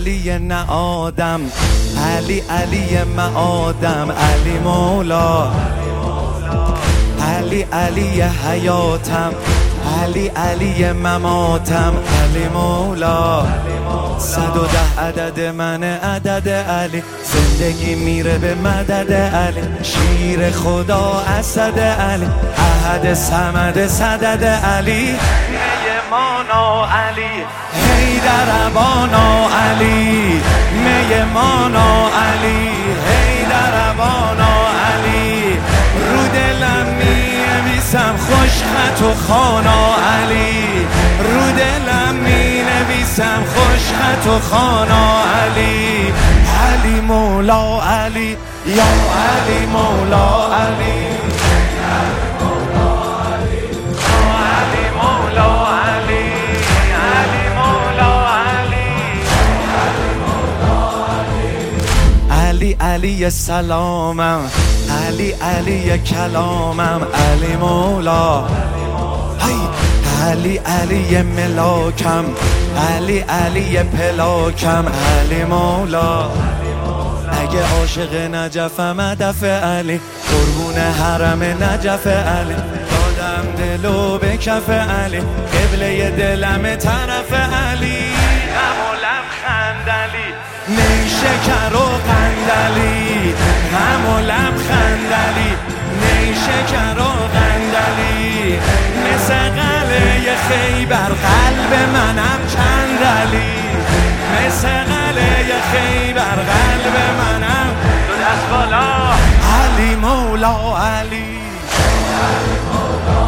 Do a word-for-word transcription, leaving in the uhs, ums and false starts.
علی نه آدم، علی علی معادم، علی مولا، علی علی حیاتم، علی علی مماتم، علی مولا. صد و ده عدد من عدد علی، زندگی میره به مدد علی، شیر خدا اسد علی، احد صمد صدد علی، میمانا علی، حیدر ابانا علی، میمانا علی، حیدر ابانا علی. رو دلم می‌نویسم خوش خط و خوانا علی، رو دلم می‌نویسم خوش خط و خوانا علی. علی مولا علی، یا علی مولا علی، علی مولا علی، علی مولا علی، علی مولا علی، علی علی سلامم، علی علی کلامم، علی مولا، علی علی ملاکم، علی علی پلاکم، علی مولا. اگه عاشق نجفم هدف علی، قربون حرم نجف علی، دادم دلو به کف علی، قبله دلم طرف علی. غم و لبخند علی، نیشکر و قندلی، غم و لبخند علی، نیشکر و قندلی. مثل قلعه خیبر قلب منم چند علی، مثل قلعه خیبر قلب منم دو دست بالا. علی مولا علی، علی مولا